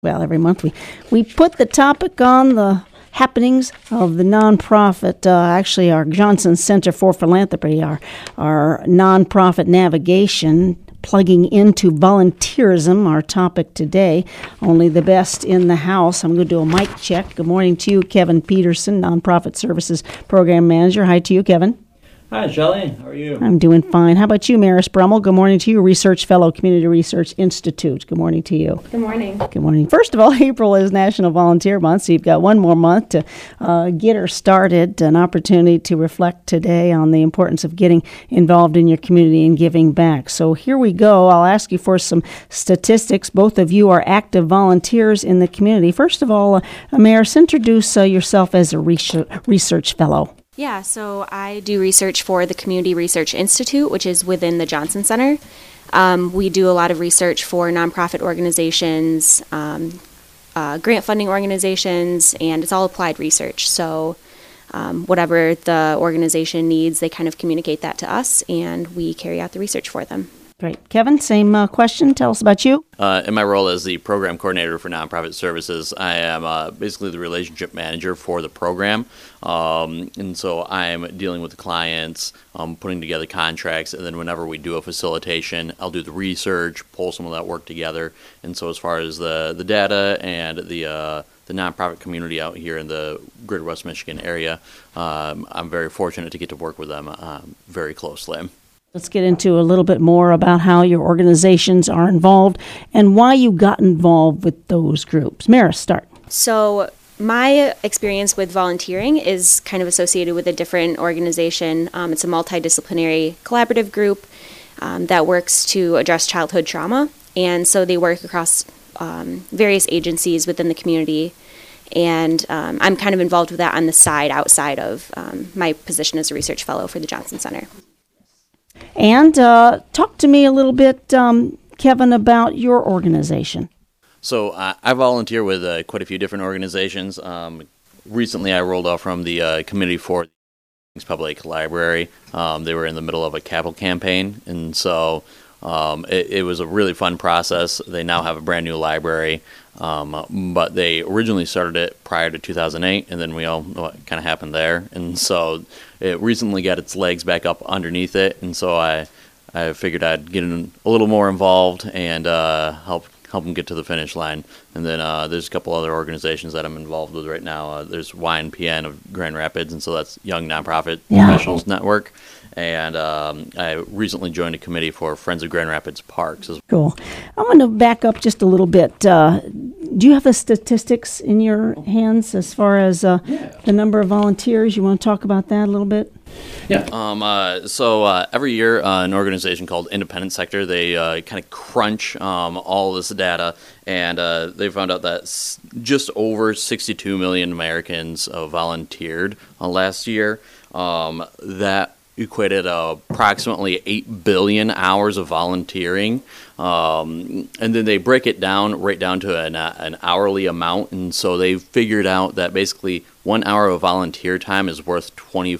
Well, every month we put the topic on the happenings of the nonprofit, actually our Johnson Center for Philanthropy, our nonprofit navigation, plugging into volunteerism, our topic today. Only the best in the house. I'm going to do a mic check. Good morning to you, Kevin Peterson, Nonprofit Services Program Manager. Hi to you, Kevin. Hi, Shelley. How are you? I'm doing fine. How about you, Maris Brummel? Good morning to you, Research Fellow, Community Research Institute. Good morning to you. Good morning. Good morning. First of all, April is National Volunteer Month, so you've got one more month to get her started, an opportunity to reflect today on the importance of getting involved in your community and giving back. So here we go. I'll ask you for some statistics. Both of you are active volunteers in the community. First of all, Maris, introduce yourself as a research fellow. Yeah, so I do research for the Community Research Institute, which is within the Johnson Center. We do a lot of research for nonprofit organizations, grant funding organizations, and it's all applied research. So whatever the organization needs, they kind of communicate that to us, and we carry out the research for them. Great. Kevin, same question. Tell us about you. In my role as the program coordinator for nonprofit services, I am basically the relationship manager for the program. And so I'm dealing with the clients, putting together contracts, and then whenever we do a facilitation, I'll do the research, pull some of that work together. And so as far as the data and the nonprofit community out here in the greater West Michigan area, I'm very fortunate to get to work with them very closely. Let's get into a little bit more about how your organizations are involved and why you got involved with those groups. Maris, start. So my experience with volunteering is kind of associated with a different organization. It's a multidisciplinary collaborative group that works to address childhood trauma. And so they work across various agencies within the community. And I'm kind of involved with that on the side outside of my position as a research fellow for the Johnson Center. And talk to me a little bit, Kevin, about your organization. So I volunteer with quite a few different organizations. Recently, I rolled off from the Committee for Public Library. They were in the middle of a capital campaign, and so it was a really fun process. They now have a brand new library, but they originally started it prior to 2008, and then we all know what kind of happened there. And so it recently got its legs back up underneath it, and so I figured I'd get in a little more involved and help them get to the finish line. And then there's a couple other organizations that I'm involved with right now. There's YNPN of Grand Rapids, and so that's Young Nonprofit Professionals Network. And I recently joined a committee for Friends of Grand Rapids Parks. Cool. I'm going to back up just a little bit. Do you have the statistics in your hands as far as the number of volunteers? You want to talk about that a little bit? Yeah. So every year, an organization called Independent Sector, they kind of crunch all this data, and they found out that just over 62 million Americans volunteered last year. That equated approximately 8 billion hours of volunteering. And then they break it down right down to an hourly amount. And so they figured out that basically 1 hour of volunteer time is worth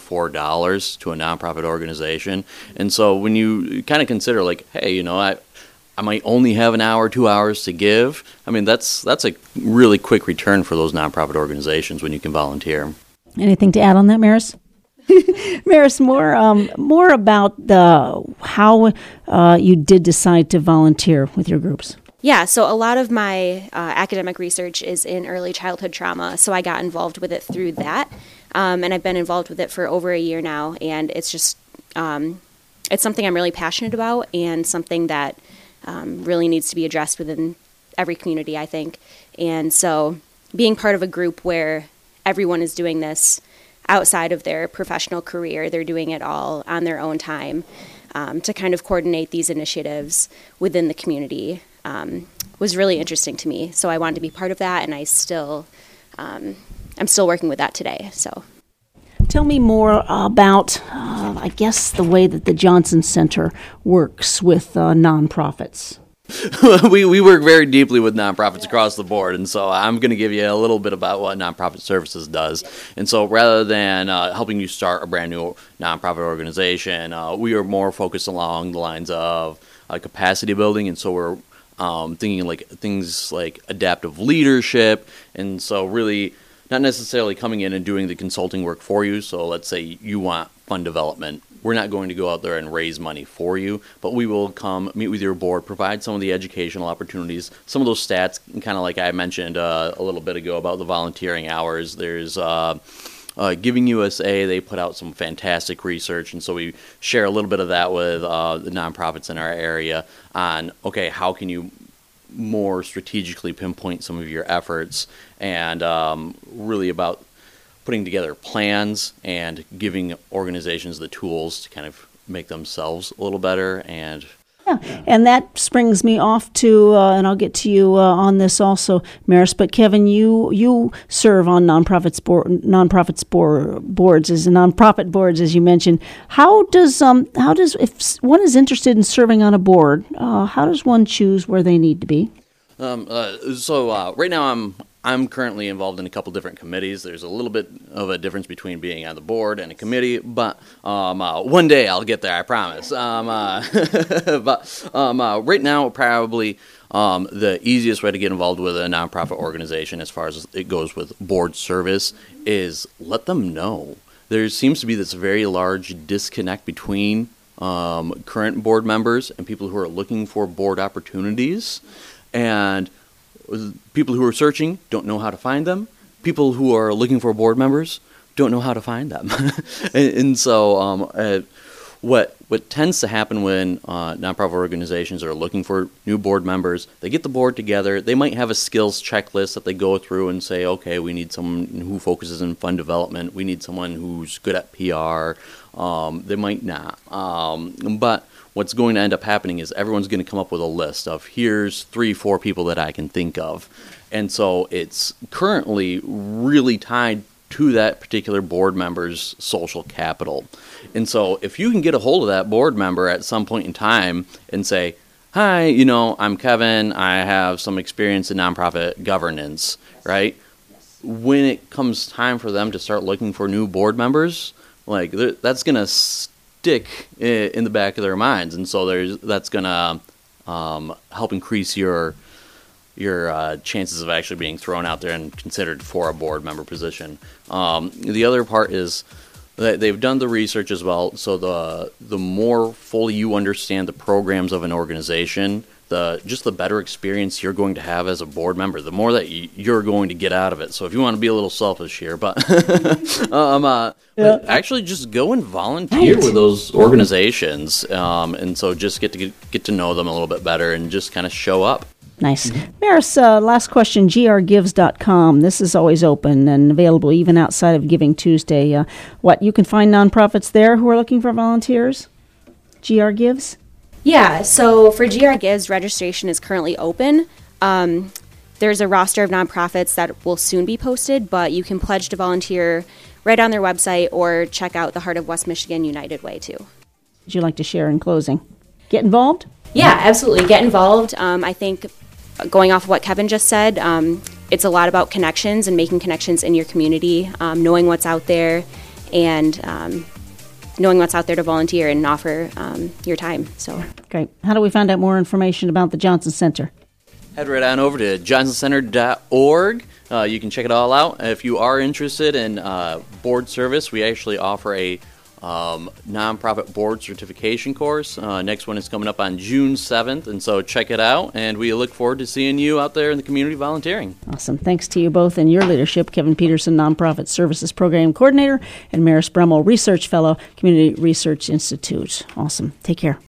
$24 to a nonprofit organization. And so when you kind of consider like, hey, you know, I might only have an hour, 2 hours to give. I mean, that's a really quick return for those nonprofit organizations when you can volunteer. Anything to add on that, Maris? Maris, more about how you did decide to volunteer with your groups. Yeah, so a lot of my academic research is in early childhood trauma, so I got involved with it through that, and I've been involved with it for over a year now, and it's just it's something I'm really passionate about and something that really needs to be addressed within every community, I think. And so being part of a group where everyone is doing this outside of their professional career, they're doing it all on their own time, to kind of coordinate these initiatives within the community was really interesting to me. So I wanted to be part of that, and I'm still working with that today. So, tell me more about, I guess, the way that the Johnson Center works with nonprofits. We work very deeply with nonprofits across the board, and so I'm going to give you a little bit about what Nonprofit Services does. And so rather than helping you start a brand new nonprofit organization, we are more focused along the lines of capacity building, and so we're thinking like things like adaptive leadership. And so really not necessarily coming in and doing the consulting work for you. So let's say you want fund development. We're not going to go out there and raise money for you, but we will come meet with your board, provide some of the educational opportunities, some of those stats, kind of like I mentioned a little bit ago about the volunteering hours. There's Giving USA, they put out some fantastic research, and so we share a little bit of that with the nonprofits in our area on, okay, how can you more strategically pinpoint some of your efforts, and really about putting together plans and giving organizations the tools to kind of make themselves a little better. And and that springs me off to, and I'll get to you on this also, Maris. But Kevin, you serve on nonprofit boards, as you mentioned. How does if one is interested in serving on a board, how does one choose where they need to be? So right now I'm currently involved in a couple different committees. There's a little bit of a difference between being on the board and a committee, but one day I'll get there, I promise. But right now, probably the easiest way to get involved with a nonprofit organization as far as it goes with board service is let them know. There seems to be this very large disconnect between current board members and people who are looking for board opportunities. And people who are searching don't know how to find them. People who are looking for board members don't know how to find them. and so what tends to happen when nonprofit organizations are looking for new board members, they get the board together. They might have a skills checklist that they go through and say, okay, we need someone who focuses on fund development. We need someone who's good at PR. They might not. But what's going to end up happening is everyone's going to come up with a list of here's 3-4 people that I can think of. And so it's currently really tied to that particular board member's social capital. And so if you can get a hold of that board member at some point in time and say, hi, I'm Kevin, I have some experience in nonprofit governance, right? When it comes time for them to start looking for new board members, like that's going to stick in the back of their minds, and so that's going to help increase your chances of actually being thrown out there and considered for a board member position. The other part is that they've done the research as well, so the more fully you understand the programs of an organization, just the better experience you're going to have as a board member, the more that you're going to get out of it. So if you want to be a little selfish here, but actually just go and volunteer with those organizations, and so just get to know them a little bit better and just kind of show up. Nice. Maris, last question, grgives.com. This is always open and available even outside of Giving Tuesday. You can find nonprofits there who are looking for volunteers? GR Gives? Yeah, so for GR Gives, registration is currently open. There's a roster of nonprofits that will soon be posted, but you can pledge to volunteer right on their website or check out the Heart of West Michigan United Way, too. Would you like to share in closing? Get involved? Yeah, absolutely. Get involved. I think going off of what Kevin just said, it's a lot about connections and making connections in your community, knowing what's out there, and knowing what's out there to volunteer and offer your time. So great. How do we find out more information about the Johnson Center? Head right on over to johnsоncenter.org. You can check it all out. If you are interested in board service, we actually offer a nonprofit board certification course. Next one is coming up on June 7th, and so check it out, and we look forward to seeing you out there in the community volunteering. Awesome. Thanks to you both and your leadership, Kevin Peterson, Nonprofit Services Program Coordinator, and Maris Bremmel, Research Fellow, Community Research Institute. Awesome. Take care.